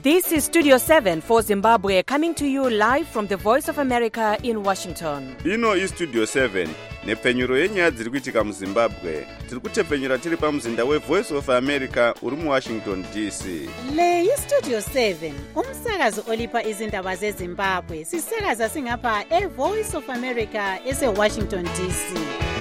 This is Studio 7 for Zimbabwe, coming to you live from the Voice of America in Washington. Ino is Studio 7, nepfenyuro yenyaya dziri kuitika muZimbabwe. Tiri kutepfenyura tiri pamuzinda weVoice of America uri muWashington DC. Le iStudio 7, umsakazo olipa izindaba zeZimbabwe. Sisakaza singapha eVoice of America eseWashington DC.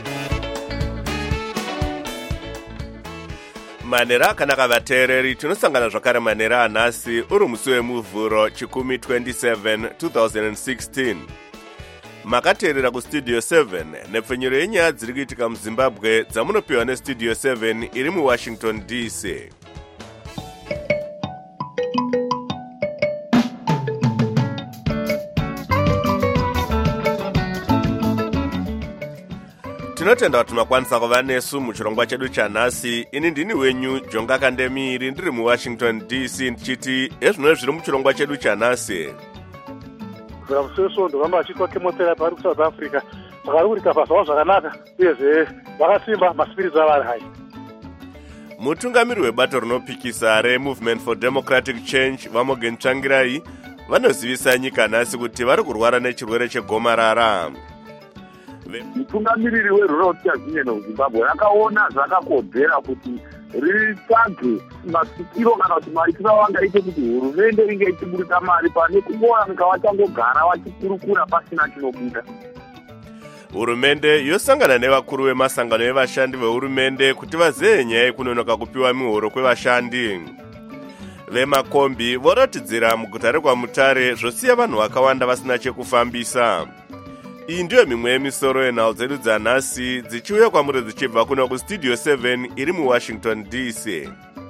Manera akanaka vateereri, tinosangana zvakare manera anhasi uri musi wemuvhuro chikumi 27 2016. Makateerera kuStudio 7 nepfenyuro yenyaya dziri kuitika muZimbabwe dzamunopiwa neStudio 7 iri muWashington DC. Tinotenda kuti makwanisa kuva nesu muchirongwa chedu chanhasi. Ini ndini wenyu Jonga Kandemiri ndiri muWashington DC ndichiti ezvino zviri muchirongwa chedu chanhasi. Vamseso ndovamba vachitwa chemotherapy vari kuSouth Africa vakari kurikavha zvavo zvakanaka uyezve vakasimba maspirits avari hai. Mutungamiri webato rinopikisa reMovement for Democratic Change Vamogen Tsvangirai vanozivisa nyika nhasi kuti vari kurwara nechirwere chegomarara. Mutungamiriri weRural Union of Zimbabwe akaona zvakakodzera kuti ritsvage masikiro kana kuti maitiro vangaite kuti hurumende inge ichiburika mari pane kungowanika vachangogara vachikurukura pasina chinobuda. Hurumende yosangana nevakuru vemasangano evashandi vehurumende kuti vazeye nyaya yekunonoka kupiwa mihoro kwevashandi. Vemakombi voratidzira muguta rekwaMutare zvosiya vanhu vakawanda vasina chekufambisa. Iyi ndiyo mimwe yemisoro yenhau dzedu dzanhasi dzichiuya kwamuri dzichibva kuno kuStudio 7 iri muWashington DC.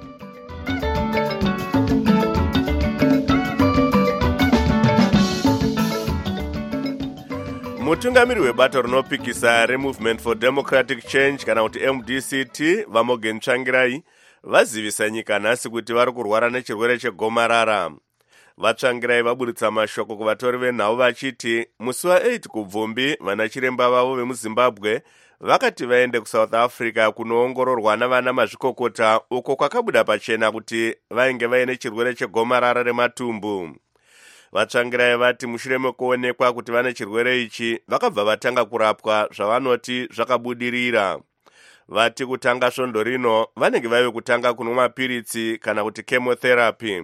Mutungamiri webato rinopikisa reMovement for Democratic Change kana kuti MDCT Vamogen Tsvangirai vazivisa nyika nhasi kuti vari kurwara nechirwere chegomarara. Vatsvangirai vaburitsa mashoko kuvatori venhau vachiti musi wa8 kubvumbi vanachiremba vavo vemuZimbabwe vakati vaende kuSouth Africa kunoongororwa navana mazvikokota uko kwakabuda pachena kuti vainge vaine chirwere chegomarara rematumbu. Vatsvangirai vati mushure mekuonekwa kuti vane chirwere ichi vakabva vatanga kurapwa zvavanoti zvakabudirira. Vati kutanga svondo rino vanenge vaive kutanga kunwa mapiritsi kana kuti chemotherapy.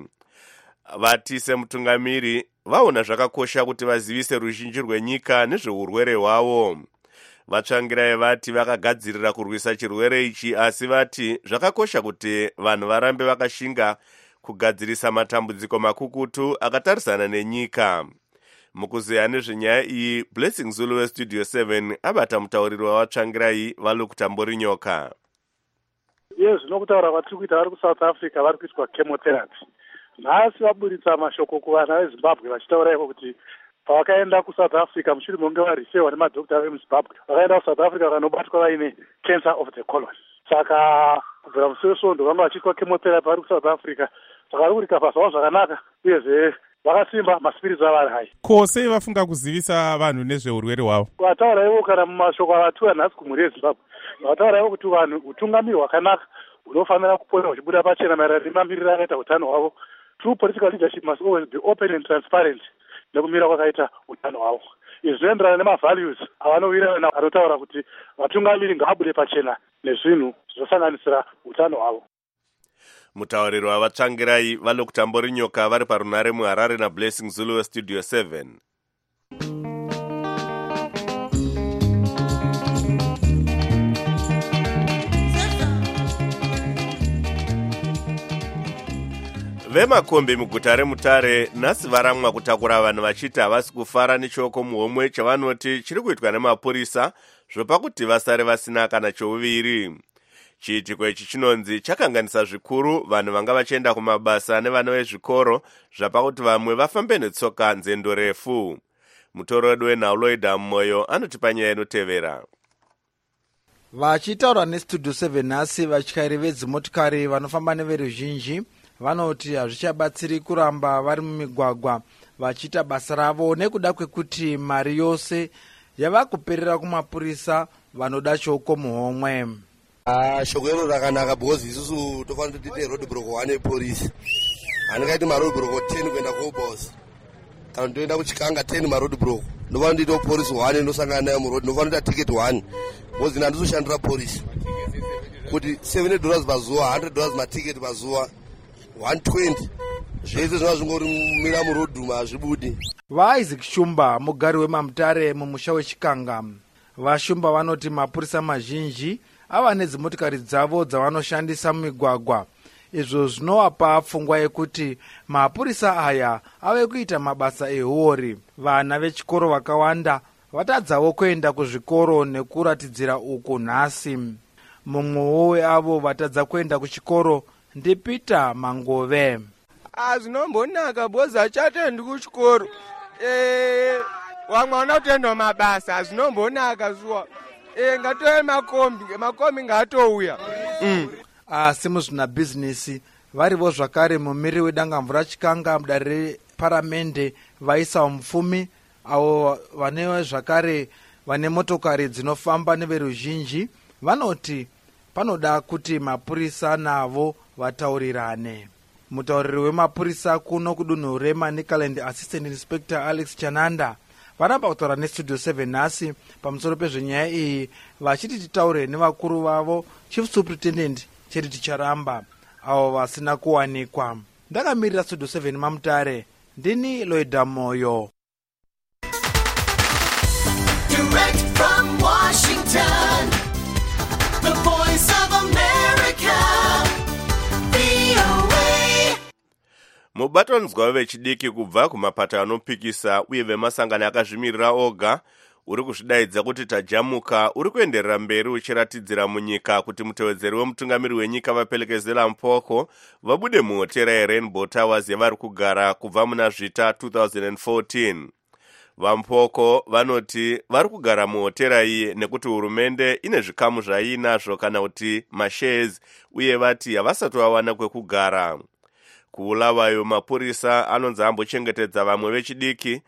Vati semutungamiri vaona zvakakosha kuti vazivise ruzhinji rwenyika nezveurwere hwavo. Vatsvangirai vati vakagadzirira kurwisa chirwere ichi, asi vati zvakakosha kuti vanhu varambe vakashinga kugadzirisa matambudziko makukutu akatarisana nenyika. Mukuzeya nezvenyaya iyi, Blessing Zulu weStudio 7 abata mutauriri wavatsvangirai vaLukutambori Nyoka. Zvino kutaura vatiri kuita vari kuSouth Africa vari kuitwa chemotherapy. Nhasi vaburitsa mashoko kuvana veZimbabwe vachitaura ivo kuti pavakaenda kuSouth Africa mushure mekunge varisewa nemadhokita vemuZimbabwe vakaenda kuSouth Africa vakanobatwa vaine cancer of the colon. Saka kubvira museso ndovanga vachiitwa chemotherapy vari kuSouth Africa vakari kurikavha zvavo zvakanaka uyezve vakasimba maspirits avari hai. Ko sei vafunga kuzivisa vanhu nezveurwere hwavo? Vataura ivo kana mumashoko avatiwa nhasi kumhuri yeZimbabwe vataura ivo kuti vanhu utungamiri hwakanaka hunofanira kupota huchibuda pachena maererano nemamiriro akaita utano hwavo. True political leadership must always be open and transparent nekumira kwakaita utano hwavo. Izvi zvinoenderana nemavalues avanowirirana anotaura kuti vatungamiri ngavabude pachena nezvinhu zvinosanganisira utano hwavo. Mutauriri wavatsvangirai vaLukutambori Nyoka vari parunare muHarare naBlessing Zulu weStudio 7. Vemakombi muguta reMutare nhasi varamwa kutakura vanhu vachiti havasi kufara nechoko muhomwe chavanoti chiri kuitwa nemapurisa zvopa kuti vasare vasina kana chouviri. Chiitiko ichi chinonzi chakanganisa zvikuru vanhu vanga vachienda kumabasa nevana vezvikoro zvapa kuti vamwe vafambe netsoka nzendo refu. Mutorodi wenhau Lloyd Moyo anotipa nyaya inotevera. Vachitaura neStudio 7 nhasi vatyairi vedzimotikari vanofamba neveruzhinji vanoti hazvichabatsiri kuramba vari mumigwagwa vachiita basa ravo nekuda kwekuti mari yose yava kuperera kumapurisa vanoda shoko muhomwe. Shoko iro rakanaka because isusu tofanira kuti tiite road block wane polisi. handingaiti marodbrok 10 kuenda kobos kana ndoenda kuchikanga 10 marodbrok ndofana ndiita polisi 1 ndosangana nayo murodi ndofana kuita ticket 1 bcause handizoshandira polisi kuti $70 pazuva $100 matiketi pazuva 120 zvese zvina zvingomira murodhuma hazvibudi. vaisaac shumba mugari wemamutare mumusha wechikanga vashumba vanoti mapurisa mazhinji ava nedzimotikari dzavo dzavanoshandisa mumigwagwa izvo zvinovapa pfungwa yekuti mapurisa aya ave kuita mabasa ehuori. vana vechikoro vakawanda vatadzawo kuenda kuzvikoro nekuratidzira uku nhasi. mumwewo weavo vatadza kuenda kuchikoro ndipeter mangove. zvinombonaka bhozi achatendi kuchikoro wamwe wana kutenda mabasa azvinombonaka zuwa ngatove makombi ngatouya. asi muzvinabhizinesi varivo zvakare mumiri wedangamvura chikanga mudare reparamende vaisa mupfumi avo vanewo zvakare vane motokari dzinofamba neveruzhinji vanoti panoda kuti mapurisa navo vataurirane. mutauriri wemapurisa kuno kudunhu remanicaland assistant inspector alex chananda varamba kutaura nestudio 7 nhasi pamusoro pezvenyaya iyi vachiti titaure nevakuru vavo chief superintendent cheti ticharamba avo vasina kuwanikwa. ndakamirira studio 7 mamutare ndini loida moyo. Direct from Washington, the voice of America, VOA. mubatanidzwa vechidiki kubva kumapata anopikisa uye vemasangano akazvimirira oga uri kuzvidaidza kuti tajamuka uri kuenderera mberi uchiratidzira munyika kuti mutevedzeri wemutungamiri wenyika vapelekezela mpoko vabude muhotera yeRainbow Towers yavari kugara kubva muna zvita 2014. vampoko vanoti vari kugara muhotera iyi nekuti hurumende ine zvikamu zvaiinazvo kana kuti mashares uye vati havasati vawana kwekugara. kuulavayo mapurisa anonzi ambochengetedza vamwe vechidiki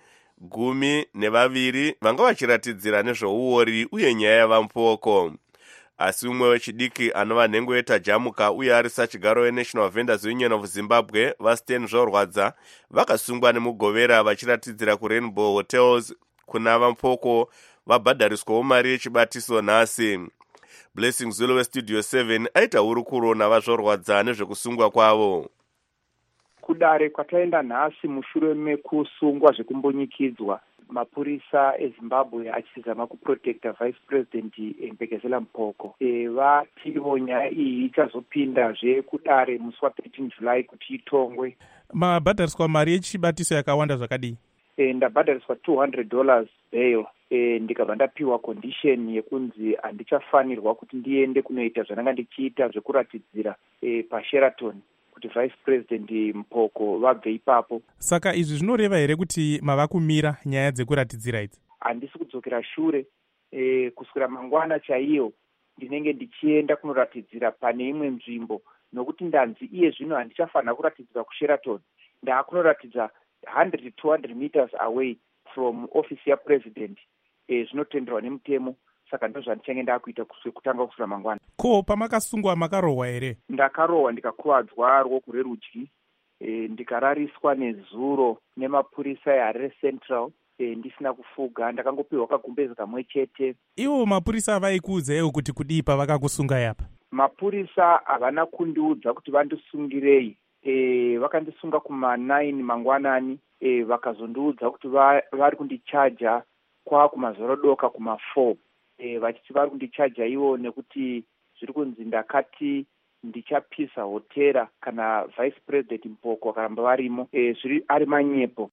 12 vanga vachiratidzira nezvouori uye nyaya yavampoko. asi umwe wechidiki anova nhengo yetajamuka uye ari sachigaro weNational Vendors Union of Zimbabwe vaStan Zvorwadza vakasungwa nemugovera vachiratidzira kuRainbow Hotels kuna vampoko vabhadhariswawo mari yechibatiso nhasi. Blessing Zulu weStudio 7 aita hurukuro navazvorwadza nezvekusungwa kwavo. kudare kwataenda nhasi mushure mekusungwa zvekumbonyikidzwa mapurisa eZimbabwe achizama kuprotecta vice president Mbekezela Mpoko. Vativo nyaya iyi ichazopindazve kudare musi wa13 July kuti itongwe. mabhadhariswa mari yechibatiso yakawanda zvakadii? Ndabhadhariswa $200 bail. Ndikabva ndapiwa condition yekunzi handichafanirwa kuti ndiende kunoita zvananga ndichiita zvekuratidzira paSheraton kuti vice president Mpoko vabve ipapo. Saka izvi zvinoreva here kuti mava kumira nyaya dzekuratidzira idzi? Handisi kudzokera shure. Kuswera mangwana chaiyo ndinenge ndichienda kunoratidzira pane imwe nzvimbo nokuti ndanzi iye zvino handichafanira kuratidzira kuSheraton. Ndaakunoratidza 100-200 meters away from office yapresident. Zvinotenderwa nemutemo. Saka ndo zvandichange ndakuita kutanga kusura mangwana. Ko pamakasungwa makarohwa here? Ndakarohwa ndikakuvadzwa ruoko rwerudyi, ndikarariswa nezuro nemapurisa eHarare Central, ndisina kufuga. Ndakangopiwa kagumbezi kamwe chete. Ivo mapurisa vaikuudzaiwo kuti kudii pavakakusunga yapa? Mapurisa havana kundiudza kuti vandisungirei. Vakandisunga kuma9 mangwanani, vakazondiudza kuti vari kundichaja kwakumazorodoka kuma4. Vachiti vari kundichaja ivo nekuti zviri kunzi ndakati ndichapisa hotera kana vice president Mpoko vakaramba varimo. Zviri ari manyepo.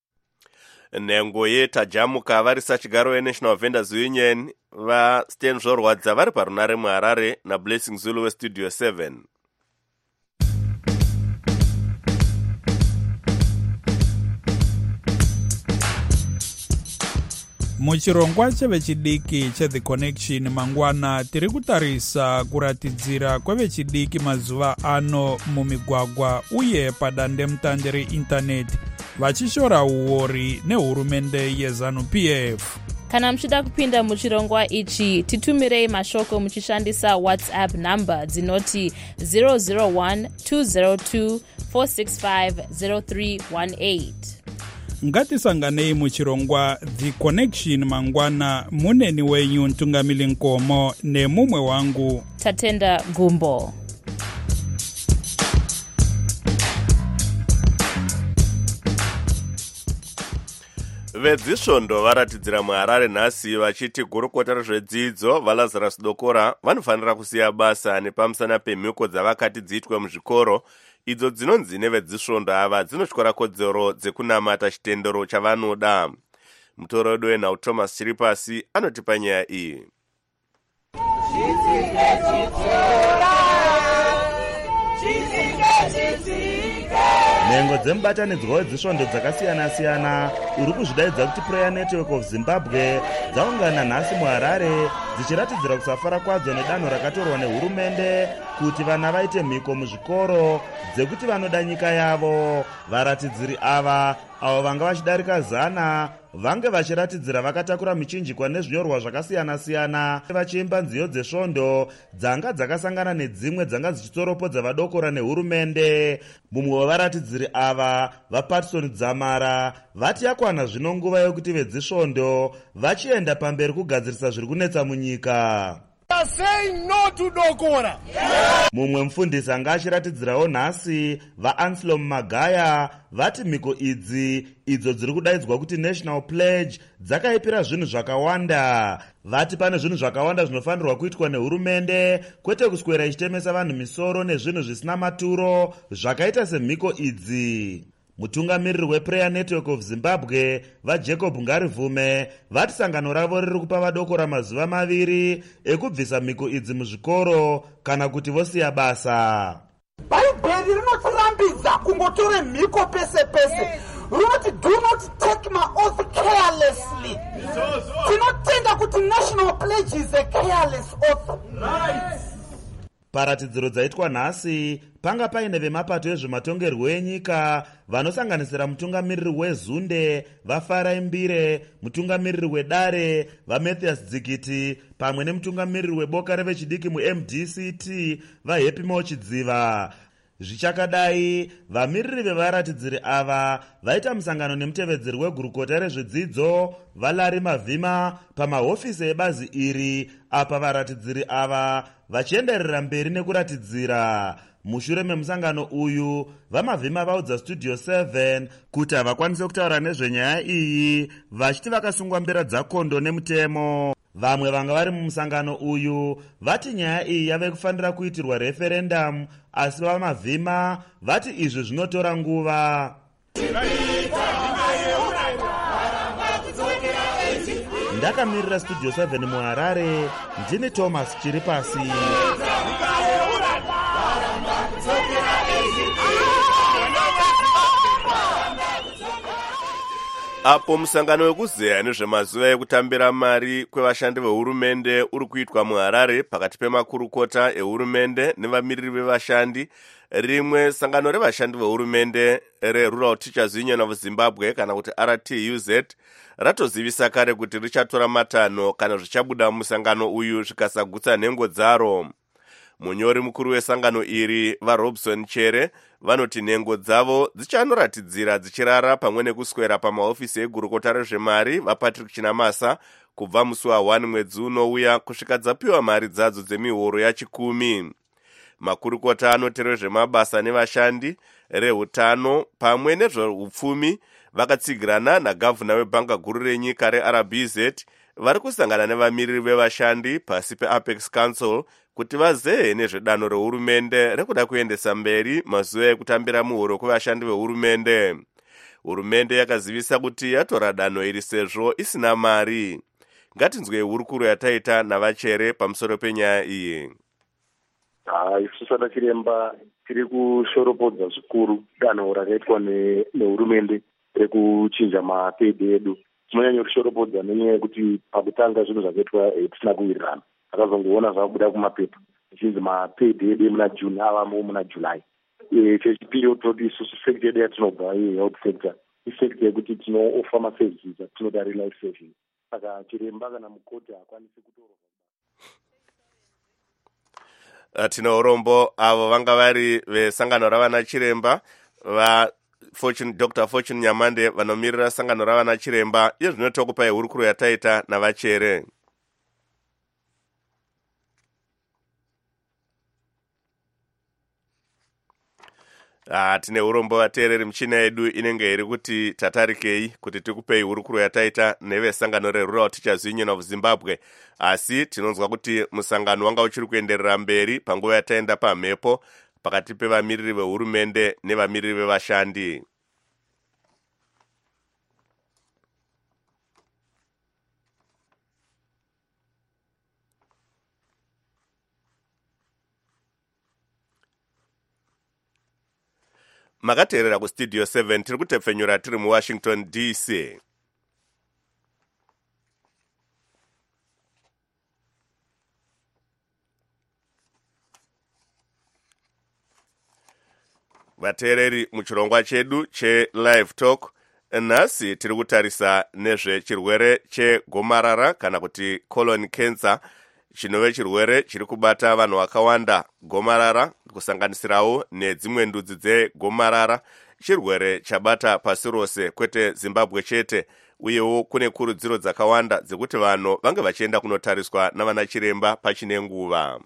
Nhengo yetajamuka vari sachigaro weNational Vendors Union vaStan Zvorwadza vari parunare muHarare naBlessing Zulu weStudio 7. muchirongwa chevechidiki cheThe Connection mangwana tiri kutarisa kuratidzira kwevechidiki mazuva ano mumigwagwa uye padandemutande reindaneti vachishora uori nehurumende yeZANU-PF. Kana muchida kupinda muchirongwa ichi titumirei mashoko muchishandisa WhatsApp number dzinoti 001 202 465 ngatisanganei muchirongwa The Connection mangwana. Muneni wenyu Ntungamili Nkomo nemumwe wangu Tatenda Gumbo. Vedzisvondo varatidzira muHarare nhasi vachiti gurukota rezvedzidzo vaLazarus Dokora vanofanira kusiya basa nepamusana pemhiko dzavakati dziitwe muzvikoro idzo dzinonzi nevedzisvondo ava dzinotyora kodzero dzekunamata chitendero chavanoda. Mutoredo wenhau Thomas Chiripasi anotipa nyaya iyi. nhengo dzemubatanidzwa wedzisvondo dzakasiyana-siyana uri kuzvidaidza kuti Prayer Network of Zimbabwe dzaungana nhasi muHarare dzichiratidzira kusafara kwadzo nedanho rakatorwa nehurumende kuti vana vaite mhiko muzvikoro dzekuti vanoda nyika yavo. Varatidziri ava avo vanga vachidarika 100 vange vachiratidzira vakatakura michinjikwa nezvinyorwa zvakasiyana-siyana vachiimba nziyo dzesvondo dzanga dzakasangana nedzimwe dzanga dzichitoropodza vadokora nehurumende. Mumwe wevaratidziri ava vaPatson Dzamara vati yakwana zvino nguva yokuti vedzisvondo vachienda pamberi kugadzirisa zviri kunetsa munyika. Mumwe mufundisi anga achiratidzirawo nhasi vaAnselm Magaya vati mhiko idzi idzo dziri kudaidzwa kuti National Pledge dzakaipira zvinhu zvakawanda. Vati pane zvinhu zvakawanda zvinofanirwa kuitwa nehurumende kwete kuswera ichitemesa vanhu misoro nezvinhu zvisina maturo zvakaita semhiko idzi. Mutungamiriri wePrayer Network of Zimbabwe vaJacob Ngarivume vati sangano ravo riri kupa vadokora mazuva 2 ekubvisa mhiko idzi muzvikoro kana kuti vosiya basa. Bhaibheri rinotirambidza kungotore mhiko pese pese. Runoti do not take my oath carelessly. Tinotenda kuti National Pledge is a careless oath. Paratidziro dzaitwa nhasi panga paine vemapato ezvematongerwo enyika vanosanganisira mutungamiriri weZunde vaFarai Mbire, mutungamiriri weDare vaMathias Dzikiti pamwe nemutungamiriri weboka revechidiki muMDCT vaHappy Mochidziva. Zvichakadai, vamiriri vevaratidziri ava vaita musangano nemutevedzeri wegurukota rezvedzidzo vaLarry Mavhima pamahofisi ebazi iri apa varatidziri ava vachienderera mberi nekuratidzira. Mushure memusangano uyu vaMavhima vaudza Studio 7 kuti havakwanise kutaura nezvenyaya iyi vachiti vakasungwa mbera dzakondo nemutemo. Vamwe vanga vari mumusangano uyu vati nyaya iyi yave kufanira kuitirwa referendum, asi vaMavhima vati izvi zvinotora nguva. Ndakamirira Studio 7 muHarare, ndini Thomas Chiripasi. Apo musangano wekuzeya nezvemazuva ekutambira mari kwevashandi vehurumende uri kuitwa muHarare pakati pemakurukota ehurumende nevamiriri vevashandi. Rimwe sangano revashandi vehurumende reRural Teachers Union of Zimbabwe kana kuti RTUZ ratozivisa kare kuti richatora matanho kana zvichabuda musangano uyu zvikasagutsa nhengo dzaro. Munyori mukuru wesangano iri vaRobson Chere vanoti nhengo dzavo dzichanoratidzira dzichirara pamwe nekuswera pamahofisi egurukota rezvemari vaPatrick Chinamasa kubva musi wa1 mwedzi unouya kusvika dzapiwa mari dzadzo dzemihoro ya10. Makurukota anoteerera zvemabasa nevashandi, rehutano pamwe nezveupfumi vakatsigirana nagavhuna webhanga guru renyika reRBZ vari kusangana nevamiriri vevashandi pasi peApex Council kuti vazehe nezvedanho rehurumende rekuda kuendesa mberi mazuva ekutambira muhuro kwevashandi vehurumende. Hurumende yakazivisa kuti yatora danho iri sezvo isina mari. Ngatinzwe hurukuro yataita navaChere pamusoro penyaya iyi. Isu Sada Chiremba tiri kushoropodza zvikuru danho rakaitwa nehurumende rekuchinja mapedhi edu. Tinonyanya kushoropodza nenyaya yekuti pakutanga zvinhu zvakaitwa tisina kuwirirana. Akazongoona zvakubuda kumapepa tichinzi mapedhi edu muna June avamo muna July. Chechipiri toti isusu sector yedu yatinobva health sector isector yekuti tinooffer maservices atinoda relife saving. Saka Chiremba kana mukoti hakwanisi kutora. Tino urombo avo vanga vari vesangano ravana Chiremba Dr. Fortune Nyamande vanomirira sangano ravana chiremba. Iyo zvinotokupai hurukuro yataita navachere. Tine urombo vateereri, michina yedu inenge iri kuti tatarikei kuti tikupei hurukuro yataita nevesangano reRural Teachers Union of Zimbabwe. Asi tinonzwa kuti musangano wanga uchiri kuenderera mberi panguva yataenda pamhepo pakati pevamiriri vehurumende nevamiriri vevashandi. Makateerera kustudio 7 tiri kutepfenyura tiri muWashington DC. Vateereri, muchirongwa chedu che-Live Talk nhasi tiri kutarisa nezvechirwere chegomarara kana kuti colon cancer, chinove chirwere chiri kubata vanhu vakawanda. Gomarara kusanganisirawo nedzimwe ndudzi dzegomarara chirwere chabata pasi rose, kwete Zimbabwe chete, uyewo kune kurudziro dzakawanda dzekuti vanhu vange vachienda kunotariswa navana chiremba pachine nguva.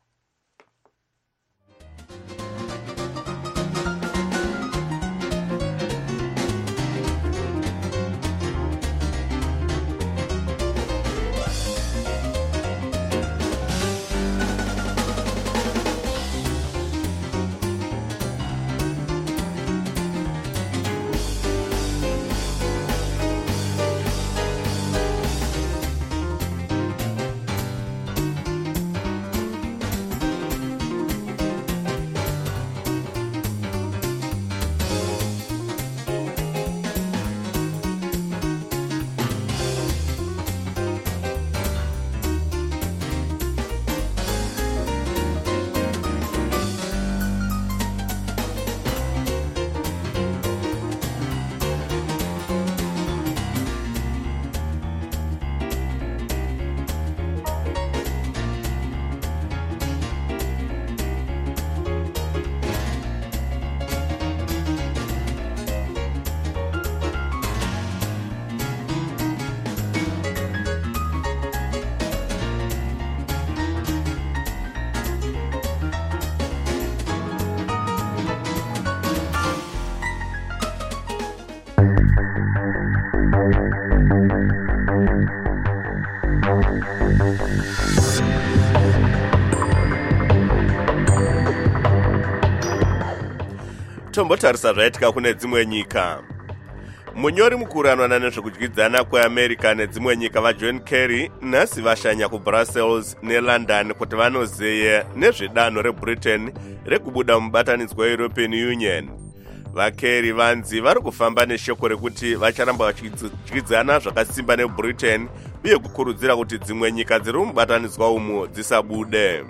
Tombotarisa zvaitika kune dzimwe nyika. Munyori mukuru anoona nezvekudyidzana kweAmerica nedzimwe nyika vaJohn Kerry nhasi vashanya kuBrussels neLondon kuti vanozeya nezvedanho reBritain rekubuda mubatanidzwa weEuropean Union. VaKerry vanzi vari kufamba neshoko rekuti vacharamba vachidyidzana zvakasimba neBritain uye kukurudzira kuti dzimwe nyika dziri mubatanidzwa umu dzisabude.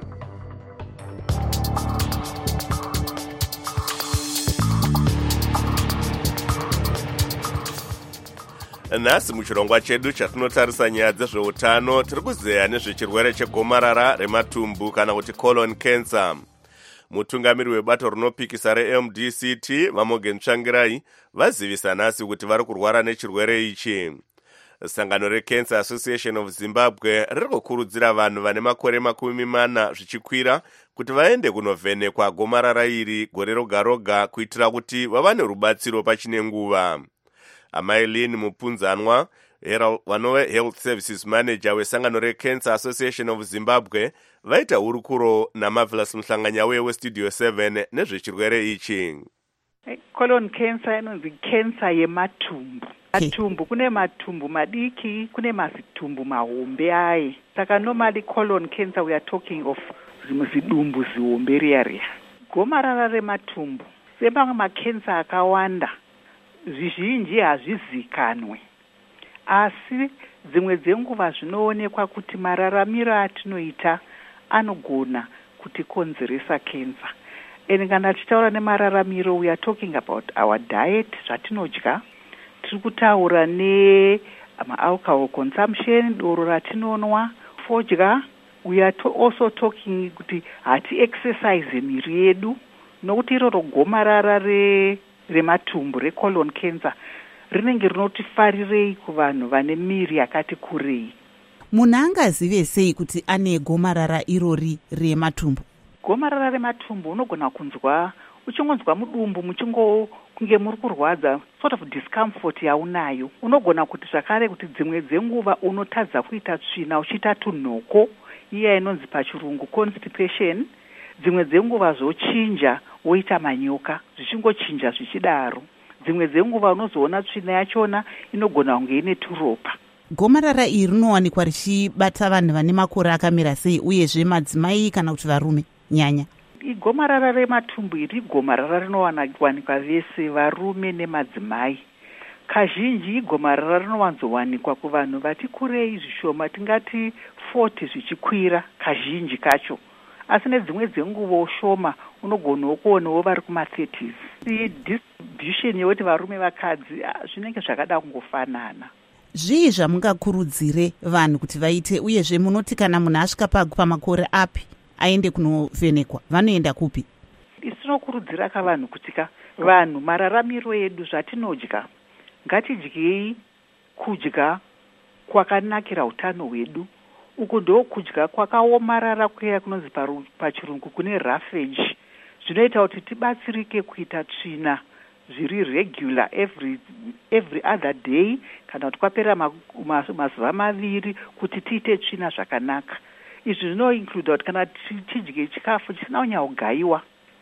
Nhasi muchirongwa chedu chatinotarisa nyaya dzezveutano tiri kuzeya nezvechirwere chegomarara rematumbu kana kuti colon cancer. Mutungamiri webato rinopikisa reMDCT vaMorgan Tsvangirai vazivisa nhasi kuti vari kurwara nechirwere ichi. Sangano reCancer Association of Zimbabwe riri kukurudzira vanhu vane makore 40 zvichikwira kuti vaende kunovhenekwa gomarara iri gore roga roga kuitira kuti vawane rubatsiro pachine nguva. Amailin Mupunzanwa, vanove Health Services Manager wesangano reCancer Association of Zimbabwe, vaita hurukuro naMarvelous Mhlanganyauye weStudio 7 nezvechirwere ichi. Colon cancer inonzi cancer yematumbu. Matumbu kune matumbu madiki, kune mazitumbu mahombe aye. Saka normally colon cancer we are talking of zimuzidumbu zihombe riya. Gomarara rematumbu semamwe macancer akawanda zvizhinji hazvizikanwe, asi dzimwe dzenguva zvinoonekwa kuti mararamiro atinoita anogona kutikonzeresa cancer. Kana tichitaura nemararamiro we are talking about our diet, zvatinodya, tiri kutaura alcohol consumption, doro ratinonwa, fodya. We are also talking kuti hati exercise miri yedu, nokuti iroro gomarara rematumbu recolon cancer rinenge rinotifarirei kuvanhu vane miri yakati kurei. Munhu angazive sei kuti ane gomarara irori rematumbu? Gomarara rematumbu unogona kunzwa uchingonzwa mudumbu kunge muri kurwadza, sort of discomfort yaunayo. Unogona kuti zvakare kuti dzimwe dzenguva unotadza kuita tsvina uchiita tunhoko, iya inonzi pachirungu constipation. Dzimwe dzenguva zvochinja woita manyoka, zvichingochinja zvichidaro. Dzimwe dzenguva unozoona tsvina yachona inogona kunge ine turopa. Gomarara iri rinowanikwa richibata vanhu vane makore akamira sei, uyezve madzimai kana kuti varume nyanya? Gomarara rematumbu iri gomarara rinowanikwa vese, varume nemadzimai. Kazhinji gomarara rinowanzowanikwa kuvanhu vati kurei zvishoma, tingati 40 zvichikwira kazhinji kacho. Asi nedzimwe dzenguva shoma unogonawo kuonawo vari kuma-30s. Distribution yekuti varume vakadzi zvinenge zvakada kungofanana. Zvii zvamungakurudzire vanhu kuti vaite, uyezve munoti kana munhu asvika pamakore api aende kunovhenekwa, vanoenda kupi? Tinokurudzira kavanhu kuti vanhu mararamiro edu zvatinodya, ngatidyei kudya kwakanakira utano hwedu. Uku ndo kudya kwakaomarara kuya kunonzi pachirungu kune roughage. Zvinoita kuti tibatsirike kuita tsvina zviri regular every other day, kana kuti kwapera mazuva maviri kuti tiite tsvina zvakanaka. Izvi zvinoinclude kuti kana tidye chikafu chisina kunyahogaiwa,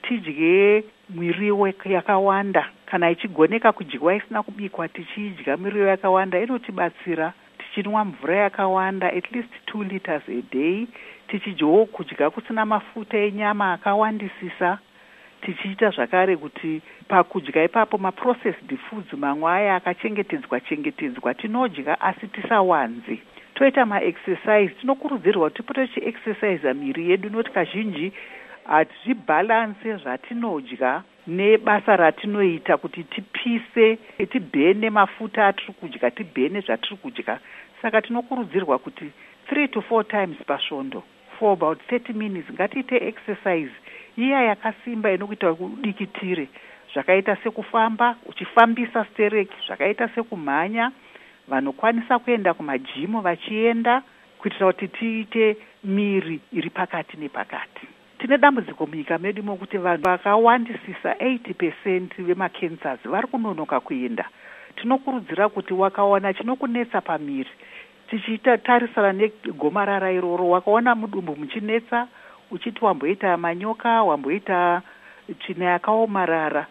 tidye miriwo yakawanda. Kana ichigoneka kudyiwa isina kubikwa, tichidya miriwo yakawanda inotibatsira. Tichinwa mvura yakawanda, at least 2 liters a day. Tichidyawo kudya kusina mafuta enyama akawandisisa. Tichiita zvakare kuti pakudya ipapo ma-processed foods mamwe aya akachengetedzwa tinodya asi tisawanze. Toita ma-exercise, tinokurudzirwa kuti tipote tichi-exercise miri yedu, noti kazhinji hatizvibalance zvatinodya nebasa ratinoita kuti tipise, tibhene mafuta atiri kudya, tibhene zvatiri kudya. Saka tinokurudzirwa kuti 3 to 4 times pasvondo for about 30 minutes ngatiite exercise iya yakasimba inokuita kudikitire, zvakaita sekufamba uchifambisa stereki, zvakaita sekumhanya. Vanokwanisa kuenda kumajimu vachienda kuitira kuti tiite miri iri pakati nepakati. Tine dambudziko munyika medu mokuti vanhu vakawandisisa 80% vemacancers vari kunonoka kuenda. Tinokurudzira kuti wakaona chinokunetsa pamiri, tichitarisana negomarara iroro, wakaona mudumbu muchinetsa, uchiti wamboita manyoka, wamboita tsvina yakaomarara,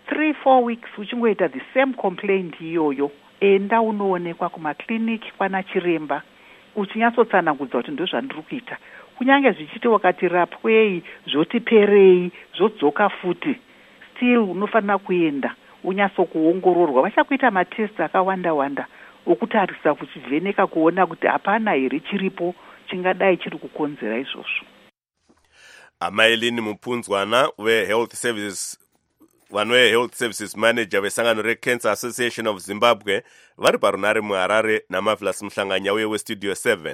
3-4 weeks uchingoita the same complaint iyoyo, enda unoonekwa kumakliniki kwana chiremba uchinyatsotsanangudza kuti ndozvandiri kuita. Kunyange zvichiti wakati rapwei, zvotiperei, zvodzoka futi, still unofanira kuenda unyatsokuongororwa. Vachakuita matest akawanda okutarisa kuchivheneka kuona kuti hapana here chiripo chingadai chiri kukonzera izvozvo. Amailini Mupunzwana we-Health Services, one we-Health Services Manager vesangano re-Cancer Association of Zimbabwe, vari parunare muHarare naMavlas Mhlanganya weStudio 7.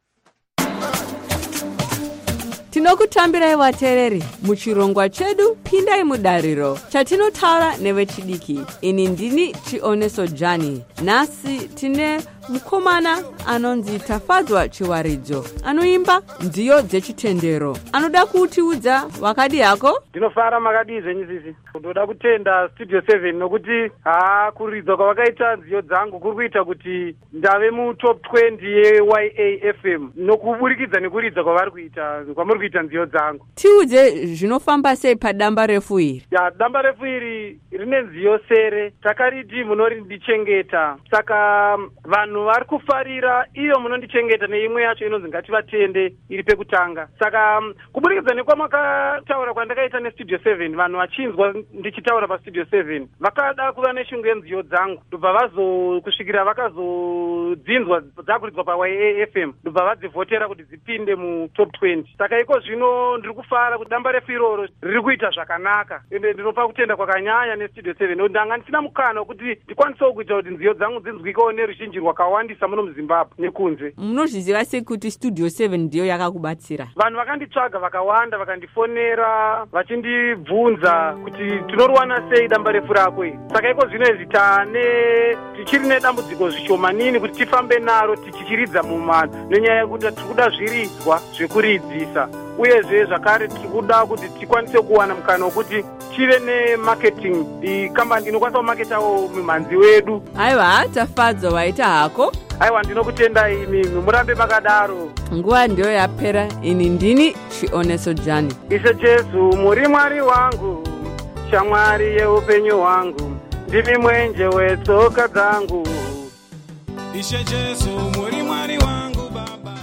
Tinokutambirai vateereri muchirongwa chedu pindai mudariro chatinotaura nevechidiki. Ini ndini Chioneso Jani. Nhasi tine mukomana anonzi Tafadzwa Chiwaridzo, anoimba nziyo dzechitendero. Anoda kutiudza wakadi yako? Ndinofara makadi zvenyu sisi. Ndoda kutenda Studio 7 nokuti kuridzwa kwavakaita nziyo dzangu kuri kuita kuti ndave mutop 20 yeYA FM nokuburikidza nekuridza kwavari kuita, kwamuri kuita nziyo dzangu. Tiudze zvinofamba sei padamba refu iri? Damba refu iri rine nziyo sere, takariti munondichengeta. Saka vanhu vari kufarira iyo munondichengeta, neimwe yacho inonzi ngativatende iri pekutanga. Saka kuburikidza nekwamakataura kwandakaita neStudio 7, vanhu vachinzwa ndichitaura paStudio 7 vakada kuva neshungu yenziyo dzangu, ndobva kusvikira vakazodzinzwa dzakuridzwa paYA FM, ndobva vadzivhotera kuti dzipinde mutop 20. Saka iko zvino ndiri kufara kuti damba refu iroro riri kuita zvakanaka, ende ndinopa kutenda kwakanyanya neStudio 7. Ndanga ndisina mukana wekuti ndikwanisewo kuita kuti nziyo dzangu dzinzwikewo neruzhinji rwakawanda. vakawandisa muno muzimbabwe nekunze. Munozviziva sei kuti Studio 7 ndiyo yakakubatsira? Vanhu vakanditsvaga vakawanda, vakandifonera vachindibvunza kuti tinoriwana sei damba refu rako iri. Saka iko zvino izvi tichiri nedambudziko zvishomanini kuti tifambe naro tichichiridza mumhanzi, nenyaya yekuti tiri kuda zviridzwa zvekuridzisa, uyezve zvakare tiri kuda kuti tikwanise kuwana mukana wekuti tive nemarketing, kambani inokwanisa kumaketawo mumhanzi wedu. Aiwa, tafadzwa waita hako. Aiwa, ndinokutendai imi, murambe makadaro. Nguva ndiyo yapera. Ini ndini Chioneso Jani. Ishe Jesu muri Mwari wangu, shamwari yeupenyu hwangu, ndimi mwenje wetsoka dzangu. Ishe Jesu muri Mwari wangu Baba.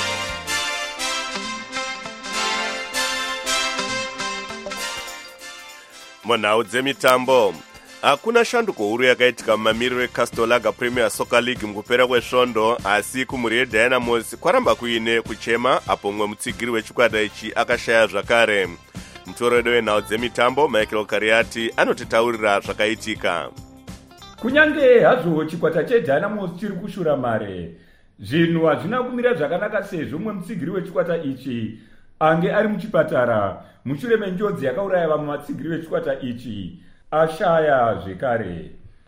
Munhau dzemitambo, hakuna shanduko huru yakaitika mumamiriro eCastlegar Premier Soccer League mukupera kwesvondo, asi kumhuri yeDynamos kwaramba kuine kuchema apo mumwe mutsigiri wechikwata ichi akashaya zvakare. Mutoredo wenhau dzemitambo Michael Kariati anotitaurira zvakaitika. Kunyange hazvo chikwata cheDynamos chiri kushura mare, zvinhu hazvina kumira zvakanaka sezvo mumwe mutsigiri wechikwata ichi ange ari muchipatara mushure menjodzi yakauraya vamwe vatsigiri vechikwata ichi ashaya zvekare.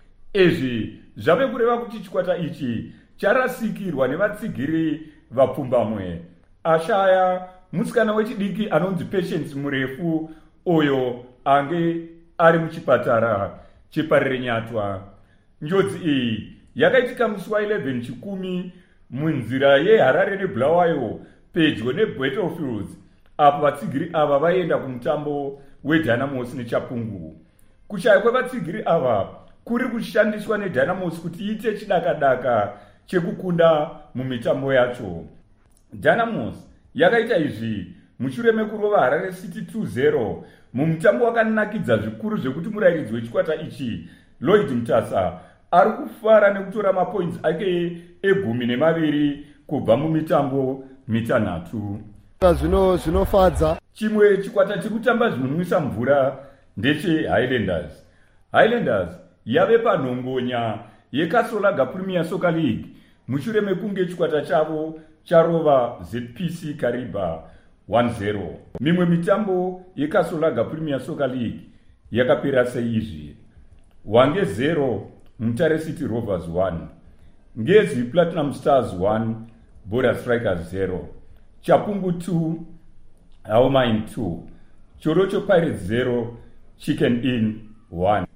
Izvi zvave kureva kuti chikwata ichi charasikirwa nevatsigiri vapfumbamwe. Ashaya musikana wechidiki anonzi Patience murefu uyo ange ari muchipatara cheParirenyatwa. Njodzi iyi yakaitika musi wa11 chikumi munzira yeHarare neBulawayo pedyo neBattlefields, apo vatsigiri ava vaenda kumutambo weDynamos neChapungu. Kushaya kwevatsigiri ava kuri kushandiswa neDynamos kuti iite chidakadaka chekukunda mumitambo yacho. Dynamos yakaita izvi mushure mekurova Harare City 2-0 mumutambo wakanakidza zvikuru zvekuti murayiridzi wechikwata ichi Lloyd Mutasa ari kufara nekutora mapoints ake 12 kubva mumitambo mitanhatu. Zvinofadza. Chimwe chikwata chiri kutamba zvinonwisa mvura ndeche Highlanders. Highlanders yave panhongonya yeCastlegar Premier Soccer League mushure mekunge chikwata chavo charova ZPC Kariba 1-0. Mimwe mitambo yeCastlegar Premier Soccer League yakapera seizvi: Hwange 0 Mutare City Rovers 1, Ngezi Platinum Stars 1, Border Strikers 0, Chapungu 2, Haumain 2, Chorocho Pirates 0, Chicken Inn 1.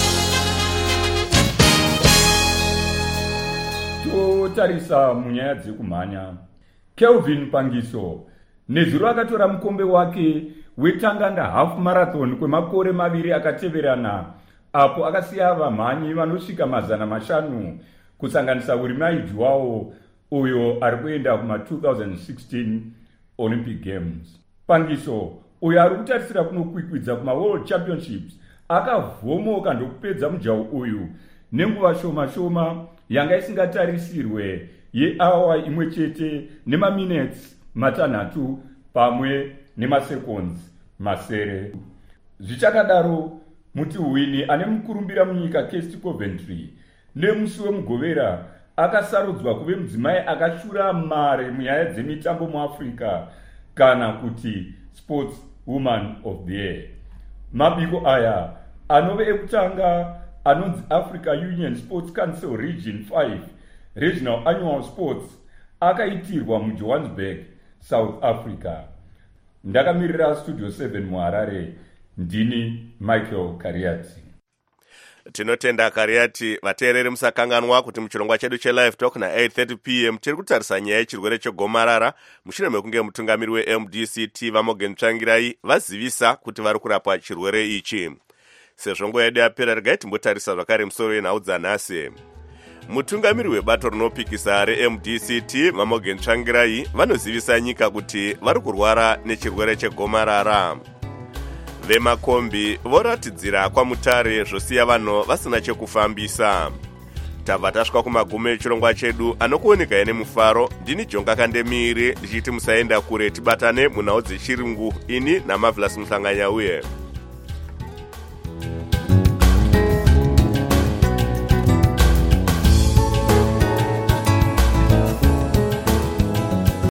Totarisa munyaya dzekumhanya, Kelvin Pangiso nezuro akatora mukombe wake wetanganda half marathon kwemakore maviri akateverana, apo akasiya vamhanyi vanosvika 500 kusanganisa Urimaiji wawo uyo ari kuenda kuma-2016 Olympic Games. Pangiso uyo ari kutarisira kunokwikwidza kuma-World Championships akavhomoka ndokupedza mujaho uyu nenguva shoma yanga isingatarisirwe yeawa imwe chete nemaminutes 6 pamwe nemaseconds masere. Zvichakadaro, Mutiwini ane mukurumbira munyika Kesti Coventry nemusi wemugovera akasarudzwa kuve mudzimai akashura mare munyaya dzemitambo muAfrica kana kuti Sports Woman of the Year. Mabiko aya anove ekutanga anonzi Africa Union Sports Council Region 5 Regional Annual Sports akaitirwa muJohannesburg, South Africa. Ndakamirira Studio 7 muHarare, ndini Michael Kariati. Tinotenda Kariati. Vateereri musakanganwa kuti muchirongwa chedu chelive talk na 8:30 p.m. tiri kutarisa nyaya yechirwere chegomarara mushure mekunge mutungamiri weMDCT Vamogen Tsvangirai vazivisa kuti vari kurapa chirwere ichi. Sezvo nguva yedu yapera, regai timbotarisa zvakare musoro wenhau dzanhasi. Mutungamiri webato rinopikisa reMDCT Vamogen Tsvangirai vanozivisa nyika kuti vari kurwara nechirwere chegomarara. Vemakombi voratidzira kwamutare zvosiya vanhu vasina chekufambisa. Tabva tasvika kumagumo echirongwa chedu anokuoneka nemufaro. Ndini Jonga Kandemiri ndichiti musaenda kure, tibatane munhau dzechirungu. Ini naMarvelous Muhlanganyauye.